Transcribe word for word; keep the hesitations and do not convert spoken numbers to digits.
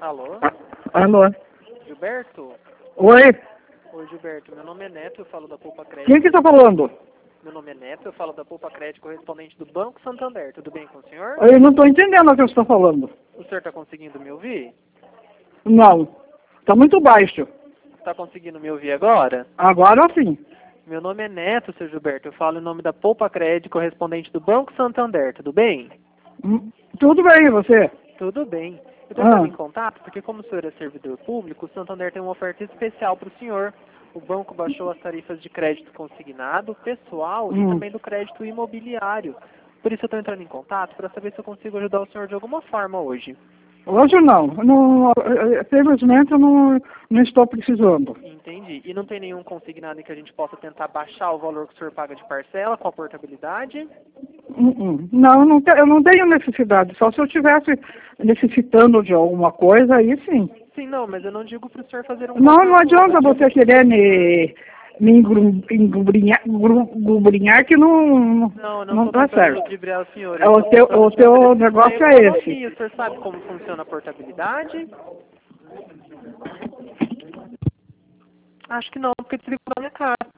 Alô? Alô? Gilberto? Oi? Oi, Gilberto. Meu nome é Neto, eu falo da Poupa Crédito. Quem que tá falando? Meu nome é Neto, eu falo da Poupa Crédito, correspondente do Banco Santander. Tudo bem com o senhor? Eu não tô entendendo o que você tá falando. O senhor está conseguindo me ouvir? Não. Tá muito baixo. Está conseguindo me ouvir agora? Agora sim. Meu nome é Neto, seu Gilberto. Eu falo em nome da Poupa Crédito, correspondente do Banco Santander. Tudo bem? Hum, Tudo bem, e você? Tudo bem. Eu estou entrando Ah, em contato porque, como o senhor é servidor público, o Santander tem uma oferta especial para o senhor. O banco baixou as tarifas de crédito consignado, pessoal e hum. também do crédito imobiliário. Por isso eu estou entrando em contato para saber se eu consigo ajudar o senhor de alguma forma hoje. Hoje não. não eh, felizmente eu não, não estou precisando. Entendi. E não tem nenhum consignado em que a gente possa tentar baixar o valor que o senhor paga de parcela com a portabilidade? Hum, hum. Não, eu não, te, eu não tenho necessidade. Só se eu estivesse necessitando de alguma coisa, aí sim. Sim, não, mas eu não digo para o senhor fazer um Não, qualquer não uso. adianta Eu você digo... querer me, me engru- engubrinhar, engru- engubrinhar que não, Não, eu não não estou dá tentando certo. ludibriar o senhor. É, Eu o estou teu, tentando o te teu oferecer uma negócio é esse. economia. O senhor sabe como funciona a portabilidade? Acho que não, porque desligou na minha casa.